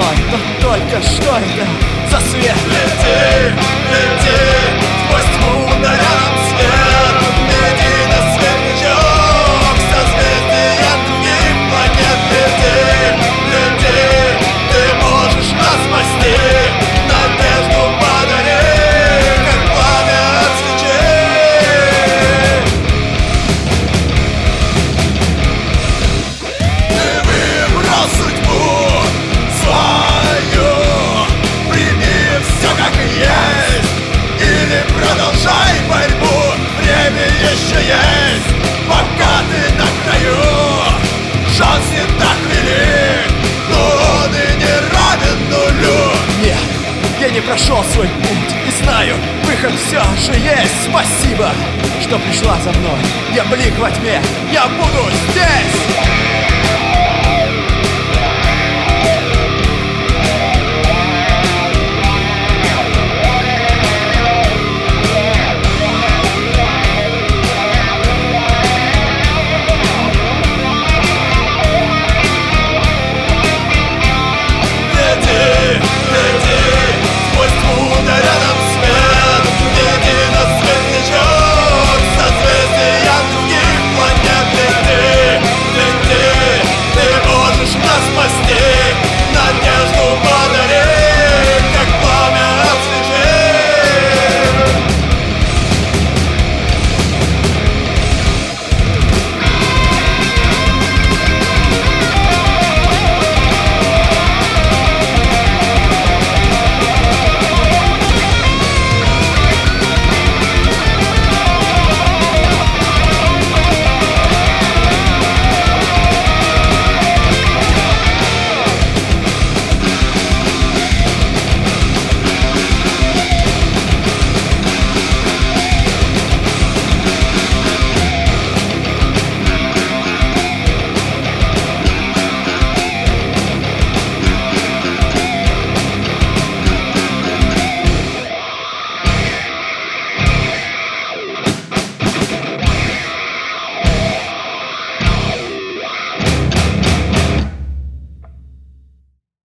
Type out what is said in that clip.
мной, но только что это за свет? Лети, лети, сквозь тьму на рядом свет. Лети на светлячок, созвездия других планет. Лети, лети, ты можешь нас спасти. Надежду подари, как пламя от свечей. Ты выбрал судьбу свою, прими все как есть, или продолжай борьбу. Время еще есть, пока ты на краю. Шанс не так велик, но он и не равен нулю. Нет, я не прошел свой путь и знаю, выход все же есть. Спасибо, что пришла за мной. Я блик во тьме, я буду здесь.